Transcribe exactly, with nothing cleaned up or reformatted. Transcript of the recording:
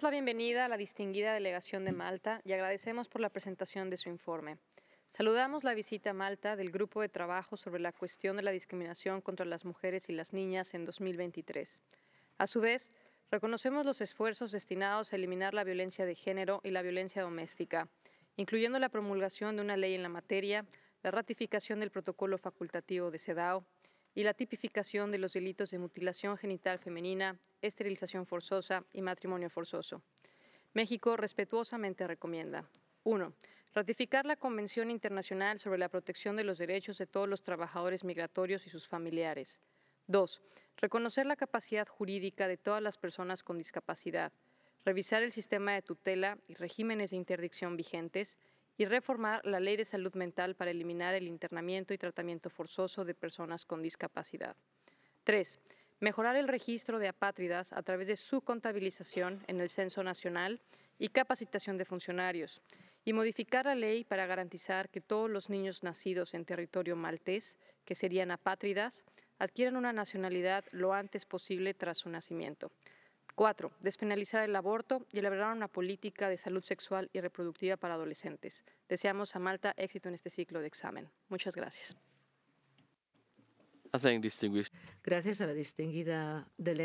Damos la bienvenida a la distinguida delegación de Malta y agradecemos por la presentación de su informe. Saludamos la visita a Malta del Grupo de Trabajo sobre la cuestión de la discriminación contra las mujeres y las niñas en dos mil veintitrés. A su vez, reconocemos los esfuerzos destinados a eliminar la violencia de género y la violencia doméstica, incluyendo la promulgación de una ley en la materia, la ratificación del protocolo facultativo de CEDAW y la tipificación de los delitos de mutilación genital femenina, esterilización forzosa y matrimonio forzoso. México respetuosamente recomienda: uno. Ratificar la Convención Internacional sobre la Protección de los Derechos de todos los trabajadores migratorios y sus familiares. dos. Reconocer la capacidad jurídica de todas las personas con discapacidad, revisar el sistema de tutela y regímenes de interdicción vigentes y reformar la Ley de Salud Mental para eliminar el internamiento y tratamiento forzoso de personas con discapacidad. tres. Mejorar el registro de apátridas a través de su contabilización en el Censo Nacional y capacitación de funcionarios, y modificar la ley para garantizar que todos los niños nacidos en territorio maltés, que serían apátridas, adquieran una nacionalidad lo antes posible tras su nacimiento. cuatro. Despenalizar el aborto y elaborar una política de salud sexual y reproductiva para adolescentes. Deseamos a Malta éxito en este ciclo de examen. Muchas gracias. I thank distinguished Gracias a la distinguida delegada.